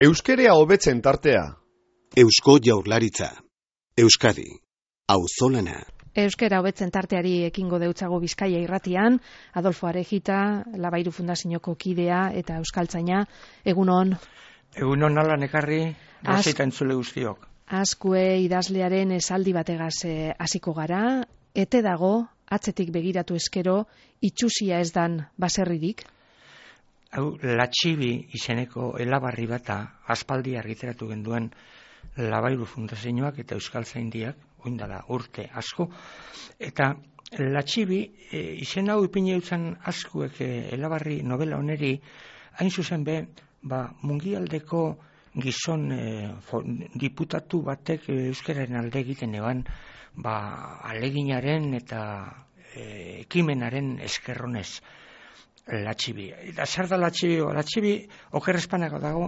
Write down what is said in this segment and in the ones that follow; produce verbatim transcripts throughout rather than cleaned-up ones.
Euskerea hobetzen tartea. Eusko Jaurlaritza. Euskadi. Auzolana. Euskera hobetzen tarteari ekingo deutzago Bizkaia irratian, Adolfo Arejita, Labairu Fundazioko kidea eta euskaltzaina, egunon. Egunon ala nekarri, gozita entzule guztiok. Azkue idazlearen esaldi bategaz hasiko gara, ete dago, atzetik begiratu eskero, itxusia ez dan baserririk? Hau, Latxibi izeneko elabarri bata aspaldi argitaratu genduen Labairu Fundazioak eta euskaltzaindiak, oindala urte asko, eta Latxibi e, izen hau ipini eutzen askuek e, elabarri novela oneri, hain zuzen be, ba, mungialdeko gizon e, fo, diputatu batek e, euskararen alde egiten eban, ba, aleginaren eta e, ekimenaren eskerronez. Latxibi. Eta zer da Latxibi? Latxibi okerrezpanako dago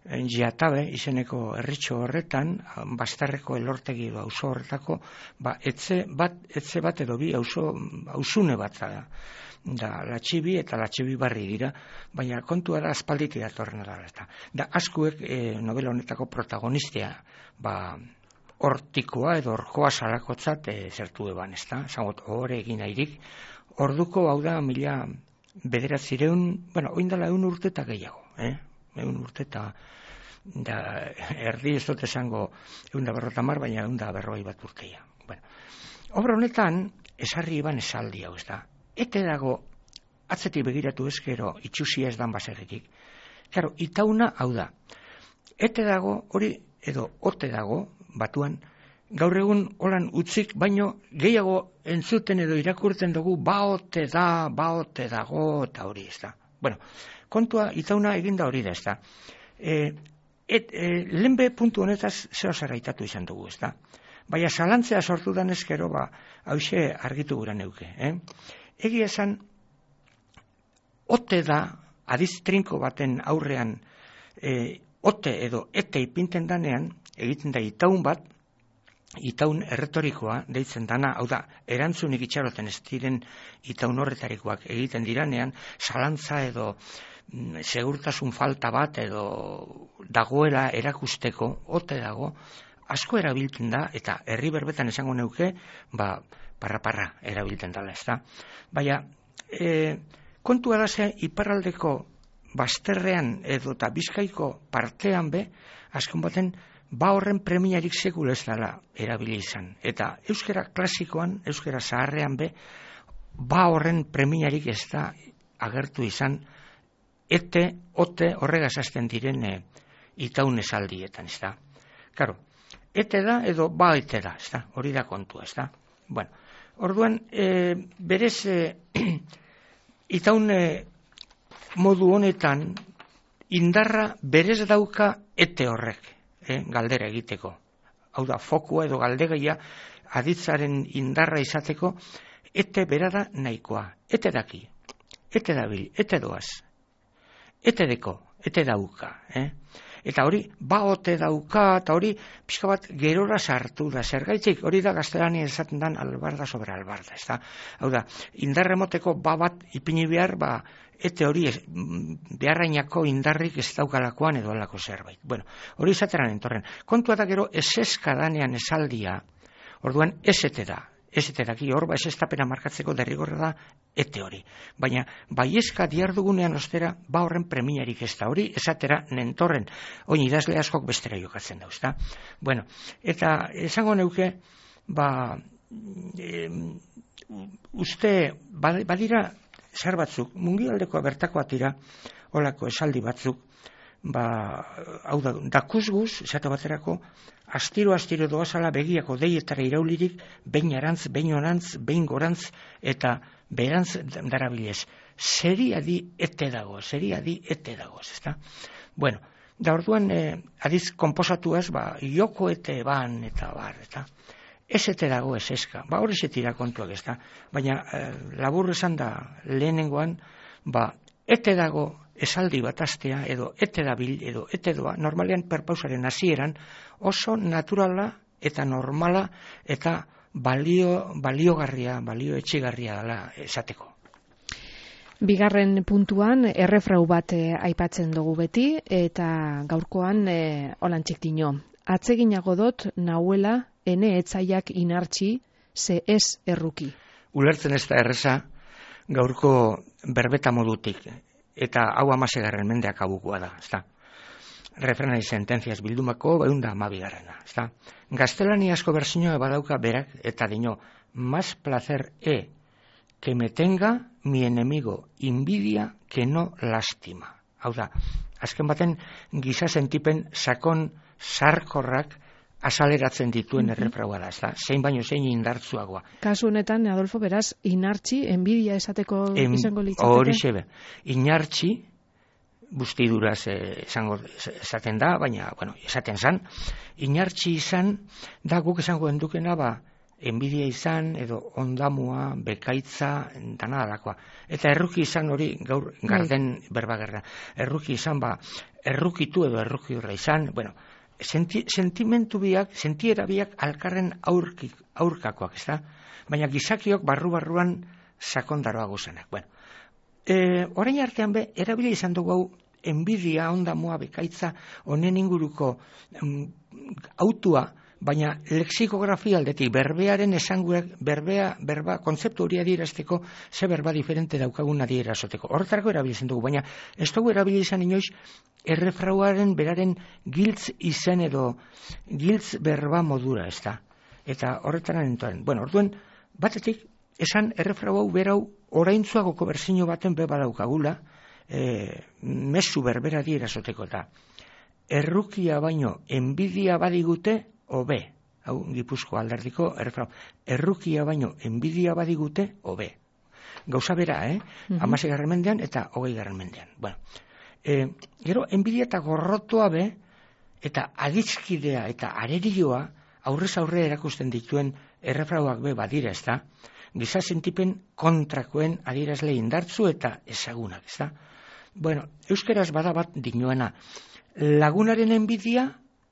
Jatabe izeneko herritxo horretan, Bastarreko elortegi edo auzo horretako, ba, etze bat, etze bat edo bi auzo, auzune bat da. Da Latxibi eta Latxibi barri dira, baina kontua da aspalditik datorren da. Da askuek e, novela honetako protagonistea, ba, hortikoa edo horkoa salakotzat e, zertu eban, ez da? Zangot, hore egin airik. Orduko hau da mila bederatzireun, bueno, oindala egun urte eta gehiago, eh? Egun urte eta da, erdi ez dut esango egun da berrota mar, baina egun da berroi bat urteia. Bueno, obra honetan, esarri eban esaldi hau, ez da. Ete dago, atzetik begiratu eskero, itxusia ez dan baserritik. Claro, itauna hau da. Ete dago, hori edo ote dago, batuan, gaur egun holan utzik, baino gehiago entzuten edo irakurtzen dugu baote da, baote dago, eta hori ez da. Bueno, kontua itauna eginda hori da ez da. E, et, e, lehenbe puntu honetaz zeo zerraitatu izan dugu ez da. Baina zalantzea sortu dan eskero, ba, hause argitu gura neuke. Eh? Egia esan, ote da, adiz trinko baten aurrean, e, ote edo ete ipinten danean, egiten da itaun bat, itaun erretorikoa deitzen dana, hau da, erantzunik itxaroten ez diren itaun horretarikoak egiten diranean, zalantza edo mm, segurtasun falta bat edo dagoela erakusteko, ote dago, asko erabiltzen da, eta herri berbetan esango neuke, ba, parra-parra erabiltzen dela, ez da. Baina, e, kontua da ze, iparraldeko bazterrean edo eta Bizkaiko partean be, askon baten, ba horren premiarik sekula ez dela erabili izan. Eta euskera klasikoan, euskera zaharrean be, ba horren premiarik ez da agertu izan, ete, ote horregaz hasten diren e, itaun esaldietan, ez da. Karo, ete da edo ba ete da, ez da, hori da kontua, ez da. Bueno, orduan, e, berez, e, itaun e, modu honetan, indarra berez dauka ete horrek. Eh, galdera egiteko. Hau da, fokua edo galdegaia aditzaren indarra izateko, ete berada nahikoa. Ete daki, ete dabil, ete doaz, ete deko, ete dauka. Eh? Eta hori, ba ote dauka, eta hori, pixka bat gerora sartu da. Zergaitzik, hori da gaztelania esaten dan albarda sobre albarda. Ez da? Hau da, indarremoteko ba bat ipini behar, ba, ete hori beharrainako indarrik ez daukalakoan edo alako zerbait. Bueno, hori izateran entorren. Kontua da gero eseska danean esaldia, orduan esete da. Esete daki hor, ba esestapena markatzeko derrigorra da ete hori. Baina, baieska diardugunean ostera, ba horren premiarik ez da hori, esatera nentorren, oin idazle askok bestera jokatzen dauz, da. Bueno, eta esango neuke, ba, e, uste, badira, zer batzuk, mungialdeko bertakoa tira, holako esaldi batzuk, ba, hau da, dakuzguz, esate baterako, astiro-astiro doazala begiako deietara iraulirik, behin arantz, behin onantz, behin gorantz, eta berantz darabilez. Seria di ete dago, seria di ete dago, ez da? Bueno, da orduan, eh, adiz komposatuaz, ba, joko ete ban, eta bar, eta ez ete dago ez eska, ba hori zetira kontuak ez da, baina eh, labur esan da lehenengoan, ba ete dago esaldi bat astea, edo ete dabil, edo ete doa, normalean perpausaren hasieran oso naturala eta normala eta balio, baliogarria, balio etxigarria dela esateko. Bigarren puntuan errefrau bat e, aipatzen dugu beti, eta gaurkoan e, olantxik dino. Atzeginago dot nauela ene etzaiak inartxi, ze ez erruki. Ulertzen ez da erreza gaurko berbeta modutik, eta hau amasegarren mendeak abukua da, ezta? Refrenai sententziaz bildumako beunda amabigarrena, ezta? Gaztelaniazko bersinioa badauka berak, eta dino, más placer e que me tenga mi enemigo invidia que no lástima. Hau da, azken baten giza sentipen sakon sarkorrak azaleratzen dituen mm-hmm. errefraua da, ezta? Zein baino zein indartzuagoa. Kasu honetan, Adolfo, beraz, inartxi, enbidia esateko em, izango litzateke? Hori xebe, inartxi, bustiduraz eh, esango esaten da, baina, bueno, esaten zan, inartxi izan, da guk esango endukena, ba, enbidia izan, edo ondamua, bekaitza, dana alakoa. Eta erruki izan hori, gaur garden berbagerra, erruki izan, ba, errukitu edo erruki horra izan, bueno, Senti, sentimentu biak, sentiera biak alkarren aurkik, aurkakoak, ez da? Baina gizakiok barru-barruan sakondaroa guzenak. Bueno, e, orain artean be, erabili izan dugu hau, enbidia, ondamua, bekaitza, honen inguruko um, autua, baina lexikografia aldetik, berbearen esangurak, berbea, berba, kontzeptu hori adierazteko, ze berba diferente daukagun adierazoteko. Horretarako erabili izan dugu, baina ez dugu erabili izan inoiz, errefrauaren beraren giltz izen edo giltz berba modura, ez da. Eta horretara nentoren. Bueno, orduen, batetik, esan errefrau hau berau oraintzuagoko berzino baten be badaukagula, e, mezu berbera adierazoteko eta errukia baino enbidia badigute, hobe, hau Gipuzko alderdiko errefrau, errukia baino enbidia badigute, hobe. Gauza bera, eh? Mm-hmm. Hamaseigarren mendean eta hogeigarren mendean. Bueno, e, gero, enbidia eta gorrotoa be, eta aditzkidea eta arerioa aurrez aurre erakusten dituen errefrauak be badira, ez da? Giza sentipen kontrakoen adierazle indartzu eta ezagunak, ez da? Bueno, euskeraz bada bat dinoena, lagunaren enbidia,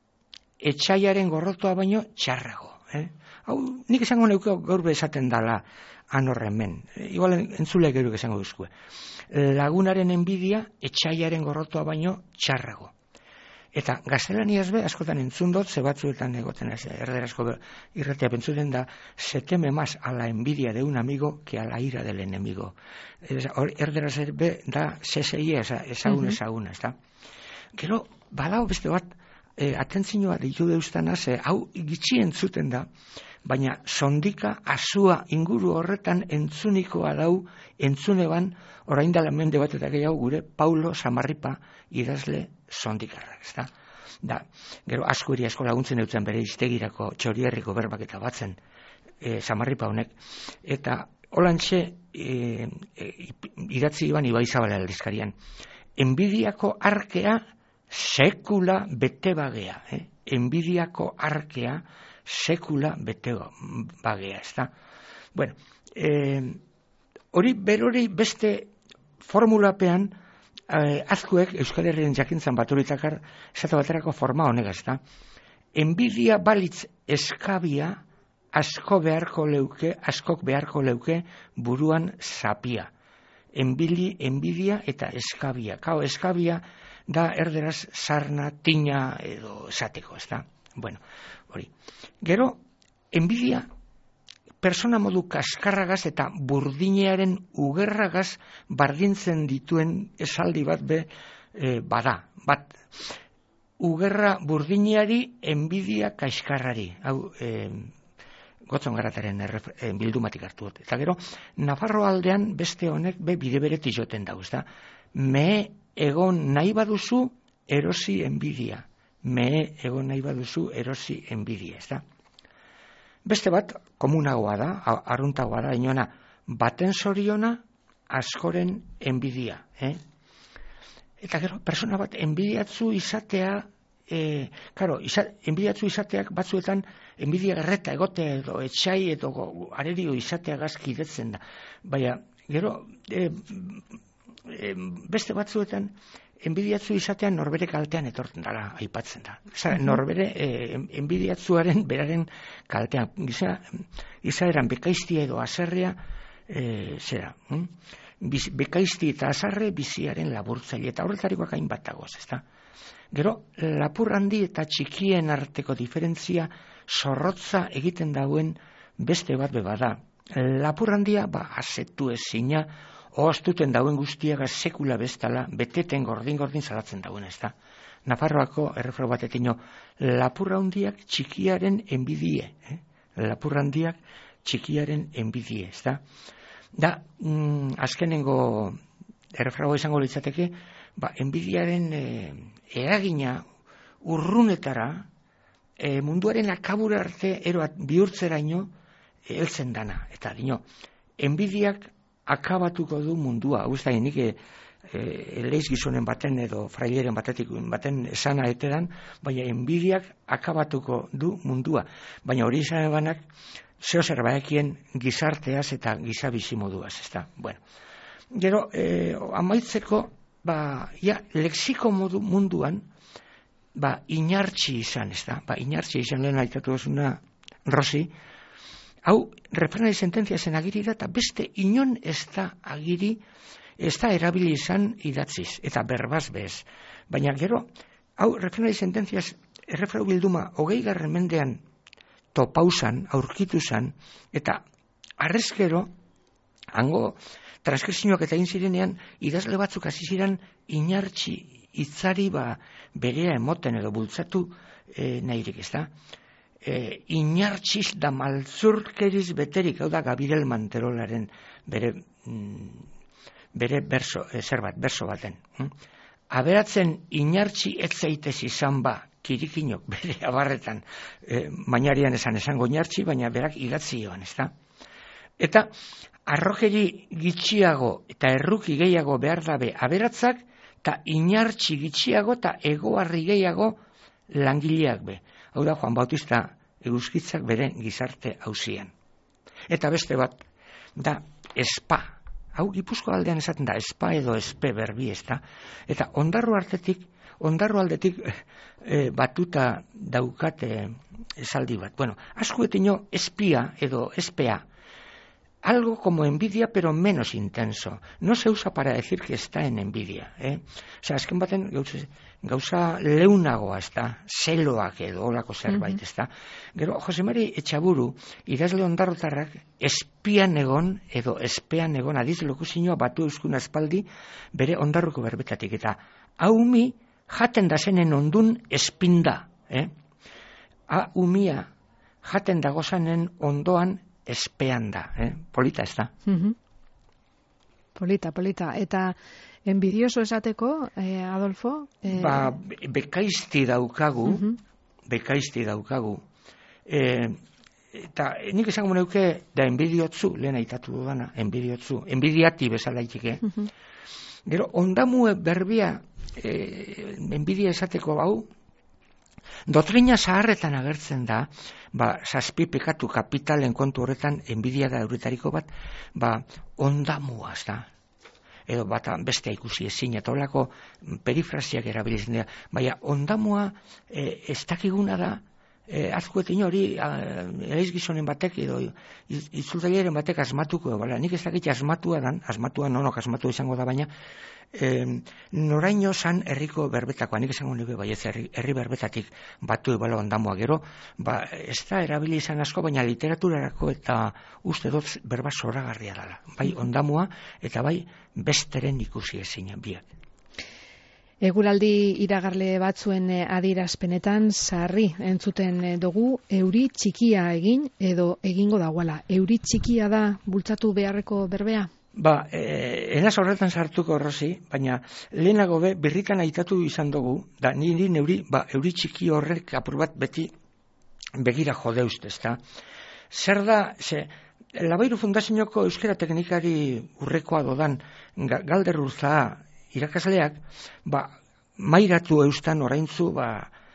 etxaiaren gorrotoa baino txarrago. Eh? Hau, nik esango neuko gaur be esaten dala anorren men. E, igual entzule gero esango duzkue. Lagunaren enbidia, etxaiaren gorrotoa baino txarrago. Eta gaztelaniaz be, askotan entzun dut, ze batzuetan egoten ez, erderazko irratea pentsuten da, se teme más a la envidia de un amigo que a la ira del enemigo. Erderaz be, da, seseia, ezagun ezagun, ez da. Gero, badao beste bat, E, atentzioa ditu deustana, ze hau gitxi entzuten da, baina sondika azua inguru horretan entzunikoa dau, entzuneban, orain dela mende bat eta gehiago gure Paulo Samarripa idazle sondikarrak, ez da? Da, gero asko eri asko laguntzen dutzen bere iztegirako txorierriko berbak eta batzen e, Samarripa honek, eta holantxe e, e, idatzi iban Ibai Zabala aldizkarian, enbidiako arkea sekula bete bagea, eh? Enbidiako arkea sekula bete bagea, ez da? Bueno, eh, hori berori beste formulapean eh, azkuek Euskal Herriaren jakintzan baturitakar esate baterako forma honega, ez da? Enbidia balitz eskabia asko beharko leuke, askok beharko leuke buruan zapia. Enbili, enbidia eta eskabia. Kao, eskabia da erderaz sarna, tina edo esateko, ez da? Bueno, hori. Gero, enbidia, persona modu kaskarragaz eta burdinearen ugerragaz bardintzen dituen esaldi bat be e, bada. Bat, ugerra burdineari, enbidia kaskarrari. Hau, e, gotzon garataren e, bildumatik hartu dut. Eta gero, Nafarro aldean beste honek be bide beretik joten dauz, da? Me egon nahi baduzu erosi enbidia. Me egon nahi baduzu erosi enbidia, ez da? Beste bat, komunagoa da, arruntagoa da, inoena, baten zoriona, askoren enbidia. Eh? Eta gero, persona bat enbidiatzu izatea, eh, karo, iza, enbidiatzu izateak batzuetan, enbidia erreta egote edo etxai edo arerio izatea gazkidetzen da. Baina, gero, eh, E, beste batzuetan enbidiatzu izatean norbere kaltean etortzen dara aipatzen da. Osa, norbere e, enbidiatzuaren beraren kaltean. Giza, izaeran bekaiztia edo aserrea e, zera. Hm? biz, bekaizti eta azarre biziaren laburtzaile, eta horretarikoak hainbat dagoz, ezta? Gero, lapur handi eta txikien arteko diferentzia zorrotza egiten dauen beste bat bebada. Lapur handia, ba, azetu ezina, oaztuten dauen guztiaga sekula bestala, beteten gordin-gordin salatzen dauen, ezta? Nafarroako errefrau batetino, lapur handiak txikiaren enbidie, eh? Lapur handiak txikiaren enbidie, ezta? Da, mm, azkenengo errefraua izango litzateke, ba, enbidiaren e, eragina urrunetara, e, munduaren akabura arte eroat bihurtzeraino heltzen dana. Eta dino, enbidiak akabatuko du mundua. Hau ez da, nik e, eleiz gizonen baten edo fraileren batetik baten esana etedan, baina enbidiak akabatuko du mundua. Baina hori izan banak, zeo zerbaekien gizarteaz eta gizabizi moduaz, ezta? Bueno, gero, e, amaitzeko, ba, ja, lexiko modu munduan, ba, inartxi izan, ezta? Ba, inartxi izan lehen aitatu dozuna, Rosi, hau, refrenari sententzia zen agiri da, eta beste inon ez da agiri, ez da erabili izan idatziz, eta berbaz bez. Baina gero, hau, refrenari sententziaz, errefrau bilduma, hogei garren mendean, topausan, aurkitu zan, eta arrezkero, hango, transkripzioak eta inzirenean, idazle batzuk hasi ziren inartxi hitzari ba, berea emoten edo bultzatu e, nahirik, ez da? E, inartxiz da maltzurkeriz beterik, hau da Gabriel Manterolaren bere, mm, bere berso, e, zerbat, berso baten. Hm? Aberatzen inartxi etzaitez izan ba, kirikinok bere abarretan, e, mainarian esan esango inartxi, baina berak idatzi joan, ez da? Eta arrokeri gitxiago eta erruki gehiago behar dabe aberatzak, eta inartxi gitxiago eta egoarri gehiago langileak be. Hau da, Juan Bautista eguzkitzak bere gizarte hauzian. Eta beste bat, da espa. Hau Gipuzko aldean esaten da, espa edo espe berbi, ez da? Eta ondarru artetik, ondarru aldetik e, batuta daukate esaldi bat. Bueno, askuetino espia edo espea, algo como envidia, pero menos intenso. No se usa para decir que está en envidia. Eh? O sea, azken baten gauza, gauza leunagoa, ez da, zeloak edo olako zerbait, ez da. Gero, Jose Mari Etxaburu, idazle ondarrotarrak, espian egon, edo espean egon, adiz lokuzioa batu euskuna espaldi, bere ondarruko berbetatik. Eta, haumi, jaten da zenen ondun espinda. Eh? Ha, umia, jaten dagozanen ondoan espean da, eh? Polita ez da. Mm-hmm. Polita, polita. Eta enbidioso esateko, eh, Adolfo? Eh... Ba, bekaizti daukagu, mm-hmm. bekaizti daukagu. Eh, eta nik esango neuke, da enbidiotzu, lehen aitatu dudana, enbidiotzu, enbidiati bezala itxike. Mm-hmm. Gero, ondamue berbia, eh, enbidia esateko hau, Dotrina zaharretan agertzen da, ba, zazpi pekatu kapitalen kontu horretan, enbidia da euretariko bat, ba, ondamua, ez da. Edo bat bestea ikusi ezin, eta holako perifrasiak erabilizen dira. Baina, ondamua e, ez dakiguna da, e, azkuetin hori, ereiz gizonen batek, edo itzultzaileren batek asmatuko, bala, nik ez dakit asmatua dan, asmatua nonok asmatu izango da, baina, E, noraino zan herriko berbetakoa, nik esango nuke bai ez herri, herri berbetatik batu ebala ondamua gero, ba, ez da erabili izan asko, baina literaturarako eta uste dut berba zoragarria dela, bai ondamua eta bai besteren ikusi ezin biak. Eguraldi iragarle batzuen adierazpenetan sarri entzuten dugu euri txikia egin edo egingo dagoela. Euri txikia da bultzatu beharreko berbea? Ba, eh, enaz horretan sartuko, Rosi, baina lehenago be, birritan aitatu izan dugu, da niri neuri, ba, euri txiki horrek apur bat beti begira jodeuz, ezta. Zer da, ze, Labairu Fundazioko Euskara Teknikari urrekoa dodan Galder Urza irakasleak, ba, mairatu eustan oraintzu, ba,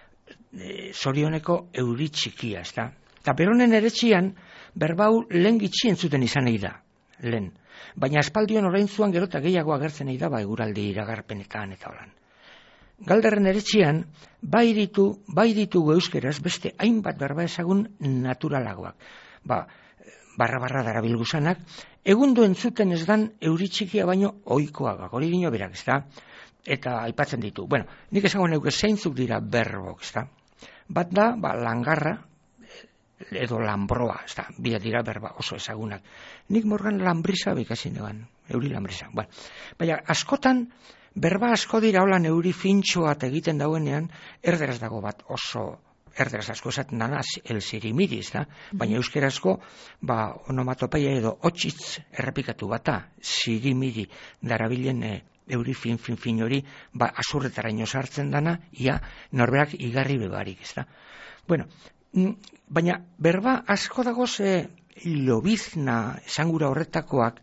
e, zorioneko euri txikia, ezta. Eta beronen eretxian, berbau lehen gitxien zuten izan egin da, lehen. Baina espaldion orain zuan gero eta gehiago agertzen egin da ba eguraldi iragarpenetan eta holan. Galderren eretxian, bai ditu, bai ditugu euskeraz beste hainbat berba ezagun naturalagoak. Ba, barra-barra darabilguzanak, egundu entzuten ez dan euri txikia baino ohikoa, hori dino berak, ez da? Eta aipatzen ditu. Bueno, nik esango neuke zeintzuk dira berbok, ez da? Bat da, ba, langarra, edo lambroa, ez da, bila dira berba oso ezagunak. Nik morgan lambrisa bikasin eban, euri lambrisa. Ba. Baina, askotan, berba asko dira holan euri fintxoat egiten dauenean, erderaz dago bat oso, erderaz asko esaten dana, el sirimiri, ez da? Baina euskerazko, ba, onomatopeia edo otxitz errepikatu bata, sirimiri, darabilen e, euri fin, fin, fin hori, ba, azurretaraino sartzen dana, ia, norberak igarri bebarik, ez da? Bueno, baina berba asko dago ze lobizna esangura horretakoak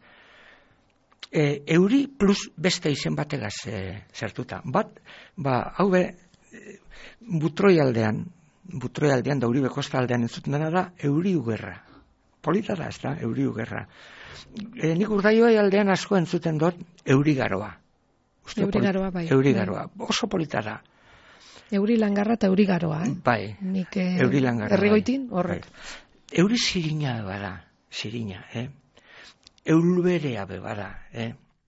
e, euri plus beste izen bategaz e, zertuta. Bat, ba, hau be, butroi aldean, butroi aldean da Uribe Kosta aldean entzuten dena da euri ugerra. Polita da, ez da, euri ugerra. E, nik Urdaioi aldean asko entzuten dut euri garoa. Euri garoa, bai. Euri garoa, oso polita da. Euri langarra eta euri garoa, eh? Bai, nik, eh, euri langarra. Errigoitin, horrek. Bai. Euri zirina bada, zirina, eh? Eulberea bebada, eh?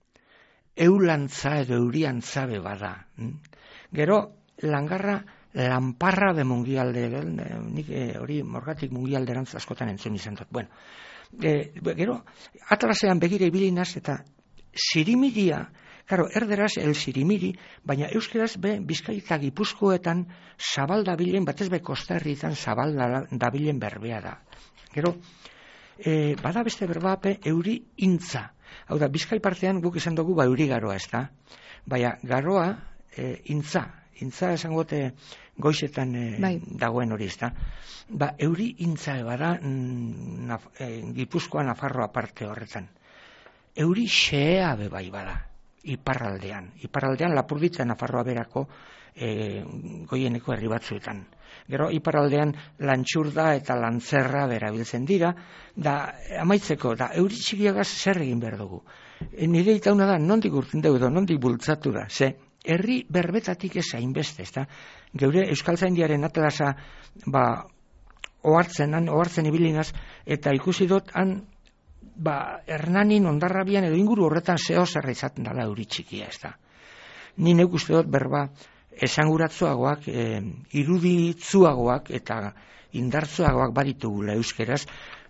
Eulantza edo euriantza bebada. Hm? Gero, langarra, lanparra be mungialde, nik hori eh, morgatik mungialderantz askotan entzun izan dut. Bueno, eh, gero, atlasean begire ibilinaz eta zirimiria, Karo, erderaz el sirimiri, baina euskeraz be Bizkai eta Gipuzkoetan zabal dabilen, batez be Kosta Herrietan zabal dabilen berbea da. Gero, e, bada beste berbape euri intza. Hau da, Bizkai partean guk esan dugu ba euri garoa, ez da? Baina garoa e, intza. Intza esangote goizetan e, bai. Dagoen hori, ez da? Ba, euri intza bada mm, naf, e, Gipuzkoa Nafarroa parte horretan. Euri xea be bai bada. Iparraldean. Iparraldean Lapurditza Nafarroa berako e, goieneko herri batzuetan. Gero iparraldean lantxurda eta lantzerra berabiltzen dira, da amaitzeko, da euri txikiagaz zer egin behar dugu. E, nire itauna da, nondik urten dugu, nondik bultzatu da, ze herri berbetatik ez hainbeste, ez da? Geure Euskaltzaindiaren atlasa, ba, ohartzen, ohartzen ibilinaz, eta ikusi dut, han, ba, Hernanin, Ondarrabian edo inguru horretan zeo zerra izaten dela euri txikia, ez da. Ni neuk uste dut berba esanguratzuagoak, e, iruditzuagoak eta indartzuagoak baditugula euskeraz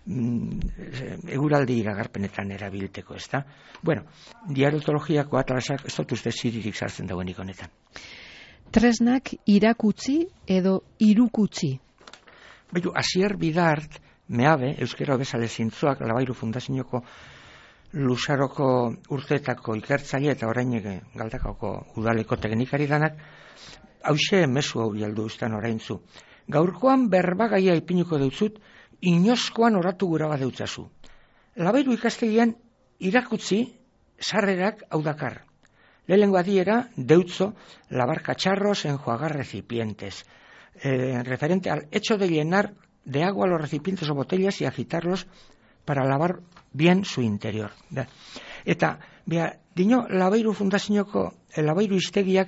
mm, eguraldi iragarpenetan erabilteko, ez da. Bueno, diarotologiako atlasak ez dut uste ziririk sartzen dauenik honetan. Tresnak irakutsi edo irukutsi? Baitu, Asier Bidart, meabe, euskera bezale zintzuak, Labairu Fundazioko Lusaroko urteetako ikertzaile eta orain Galdakaoko udaleko teknikari danak, hause mezu hau bialdu ustan oraintzu. Gaurkoan berbagaia ipiniko deutzut, inoskoan oratu gura bat deutzazu. Labairu ikastegian irakutsi sarrerak hau dakar. Lehenengo adiera, deutzo, lavar cacharros en enjuagar recipientes, eh, referente al hecho de llenar de agua los recipientes o botellas y agitarlos para lavar bien su interior. Da. Eta, bea, dino, Labairu Fundazioko, Labairu iztegiak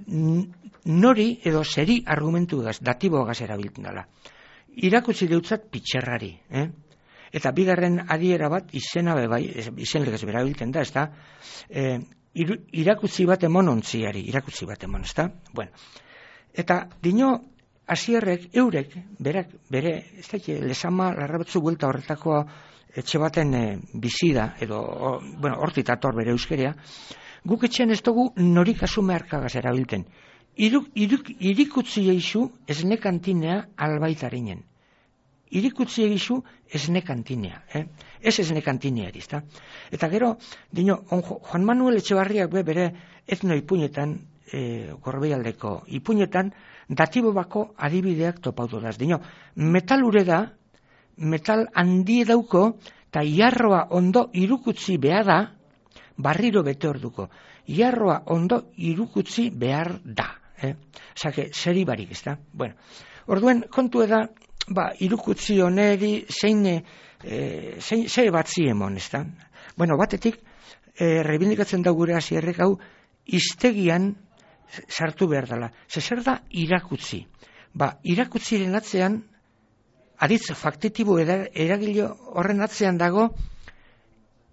nori edo zeri argumentu gaz, datibo gaz erabiltzen dela. Irakutsi deutzat pitxerrari, eh? Eta bigarren adiera bat izena bebai, izen legez berabiltzen da, ez da, eh, irakutsi bat emonontziari, irakutsi bat emon, ez da? Bueno, eta dino, Asierrek, eurek, berak, bere, ez da, lesama larrabatzu buelta horretako etxe baten e, bizida, edo, o, bueno, hortitator bere euskerea, guk etxean ez dugu norik asume harkagaz erabilten. Iruk, iruk, irikutzi eizu esne kantinea albaitarinen. Irikutzi eizu esne kantinea, eh? Ez esne kantineari, ez da? Eta gero, dino, on, Juan Manuel Etxebarriak be bere etno ipunetan, e, Gorbeialdeko ipunetan, datibo bako adibideak topautu daz. Dino, metal ure da, metal handi dauko, eta iarroa ondo irukutzi behar da, barriro bete orduko. Iarroa ondo irukutzi behar da. Eh? Zake, zeri barik, ez da? Bueno, orduen, kontu eda, ba, irukutzi oneri, zein, e, zein, zein batzi emon, ez da? Bueno, batetik, e, rebindikatzen da gure Asierrek hau, iztegian sartu behar dela. Ze zer da irakutzi? Ba, irakutziren atzean, aditz faktitibo eragile horren atzean dago,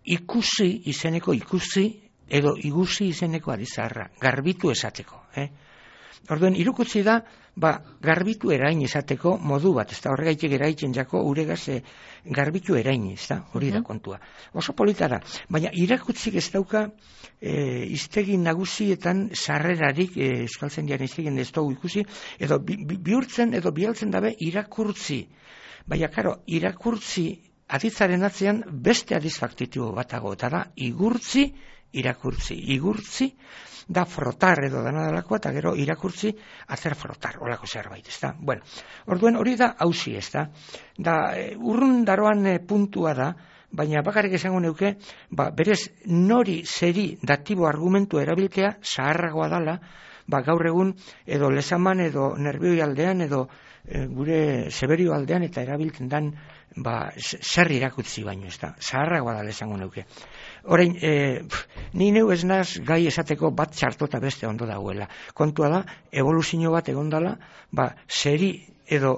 ikusi izeneko ikusi edo igusi izeneko adizarra, garbitu esateko. Eh? Orduan, irukutzi da, ba, garbitu erain esateko modu bat, ez da, horregaitik eraitzen jako, uregaz e, garbitu erain, ez da, hori da kontua. Oso polita da, baina irakutzik ez dauka e, iztegin nagusietan sarrerarik, e, euskaltzen diaren iztegin ez dugu ikusi, edo bi, bi, bihurtzen edo bialtzen dabe irakurtzi. Baina, karo, irakurtzi aditzaren atzean beste adiz faktitibo batago, eta da, igurtzi, irakurtzi, igurtzi, da frotar edo dana dalakoa, eta gero irakurtzi hacer frotar, olako zerbait, ez da? Bueno, orduen hori da hausi, ez da? Da, e, urrun daroan e, puntua da, baina bakarrik esango neuke, ba, berez nori zeri datibo argumentu erabiltea zaharragoa dala, ba, gaur egun edo lezaman edo nervioi aldean edo e, gure seberio aldean eta erabiltzen dan ba, zer irakutzi baino, ez da? Zaharragoa dala esango neuke. Orain, e, ni neu ez naz gai esateko bat txarto eta beste ondo dagoela. Kontua da, evoluzio bat egon dala, ba, zeri edo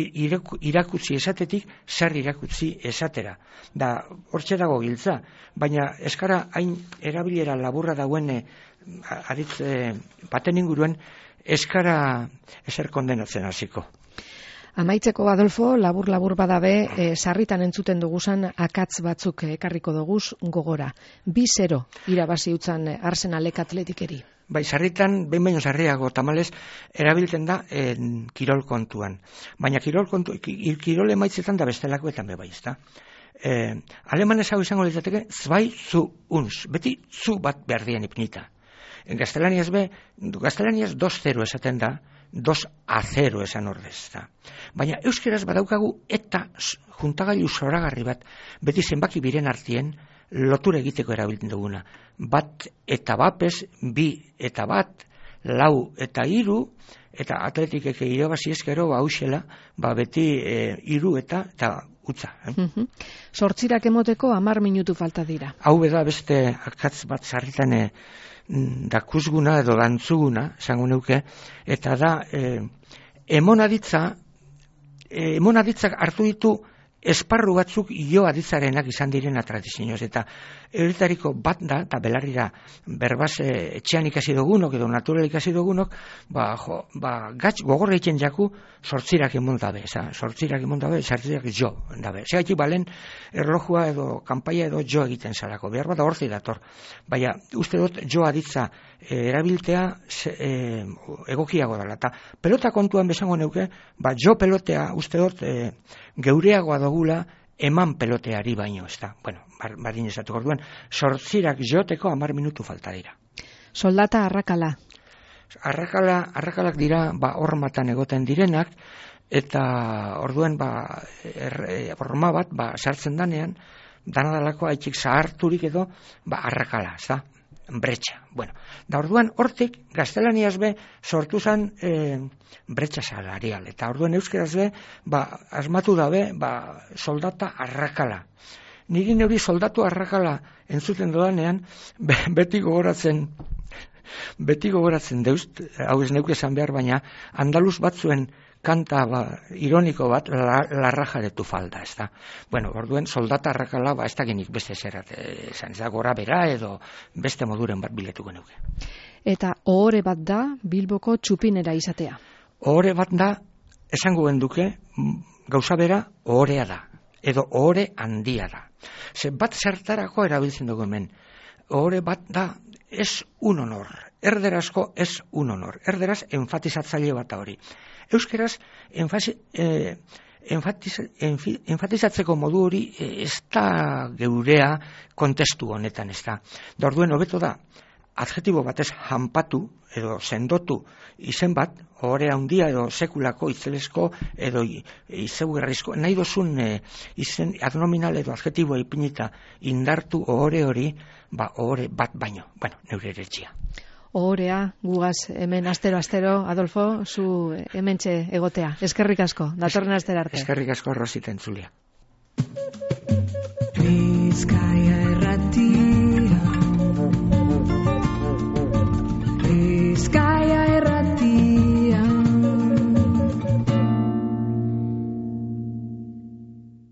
irakutzi esatetik, zer irakutzi esatera. Da, hortxe dago giltza, baina eskara hain erabilera laburra dauen e, aditz e, baten inguruen, eskara ezer kondenatzen hasiko. Amaitzeko, Adolfo, labur-labur badabe, e, sarritan entzuten duguzan akatz batzuk ekarriko duguz gogora. Bi zero irabazi utzan Arsenalek Atletikeri. Bai, sarritan, behin baino sarriago tamalez, erabiltzen da en, kirol kontuan. Baina kirol, kontu, kirol emaitzetan da bestelakoetan bebai, ez da. E, Alemanez hau izango litzateke, zwei zu uns, beti zu bat behar dian ipnita. Gaztelaniaz be, gaztelaniaz dos zero esaten da, dos a zero esan ordez da. Baina euskeraz badaukagu eta juntagailu zoragarri bat, beti zenbaki biren artien lotura egiteko erabiltzen duguna. Bat eta bapez, bi eta bat, lau eta hiru, eta atletikeke irabazi eskero hausela, ba beti e, hiru eta eta utza. Eh? Sortzirak emoteko hamar minutu falta dira. Hau beda beste akatz bat sarritan e, dakusguna edo dantzuguna, esango neuke, eta da, e, emonaditza, e, emonaditzak hartu ditu esparru batzuk jo aditzarenak izan direna tradizioz, eta euretariko bat da, eta belarrira berbaz e, etxean ikasi dugunok edo natural ikasi dugunok, ba, jo, ba, gatz gogorra egiten jaku sortzirak emon dabe, eza, sortzirak emon dabe, sortzirak jo dabe. Zegaitik balen erlojua edo kanpaia edo jo egiten zalako, behar bat horzi dator. Baina, uste dut jo aditza e, erabiltea se, e, egokiago dela, eta pelota kontuan besango neuke, ba, jo pelotea uste dut e, geureagoa dugula eman peloteari baino, ez da. Bueno, barin esatu orduan, sortzirak joteko hamar minutu falta dira. Soldata arrakala. Arrakala, arrakalak dira, ba, hormatan egoten direnak, eta orduan, ba, er, horma bat, ba, sartzen danean, danadalako haitxik zaharturik edo, ba, arrakala, ez da. Bretxa. Bueno, da orduan hortik gaztelaniaz be sortu zen e, bretxa salarial, eta orduan euskeraz be ba, asmatu dabe ba, soldata arrakala. Niri neuri soldatu arrakala entzuten dodanean be, beti gogoratzen beti gogoratzen deust, hau ez neuke esan behar, baina andaluz batzuen kanta ba, ironiko bat, la, la raja de tu falda, ez da. Bueno, orduen soldata arrakala, ba, ez da genik beste zerat, esan, ez da, gora bera edo beste moduren bat biletuko neuke. Eta ohore bat da, Bilboko txupinera izatea. Ohore bat da, esango genduke, gauza bera, ohorea da, edo ohore handia da. Ze bat zertarako erabiltzen dugu hemen. Ohore bat da, ez un honor, erderazko ez un honor, erderaz enfatizatzaile bat hori. Euskeraz, enfasi, eh, enfatiz, enfi, enfatizatzeko modu hori eh, ez da geurea kontestu honetan, ez da. Da orduen, hobeto da, adjetibo batez janpatu edo sendotu izen bat, ohore handia edo sekulako, itzelesko edo izebugarrizko, nahi dozun eh, izen adnominal edo adjetiboa ipinita indartu ohore hori, ba ohore bat baino, bueno, neure eretxia. Ohorea, gugaz hemen astero-astero, Adolfo, zu hementxe egotea. Eskerrik asko, datorren astera arte. Eskerrik asko, Rosita entzulia. Please,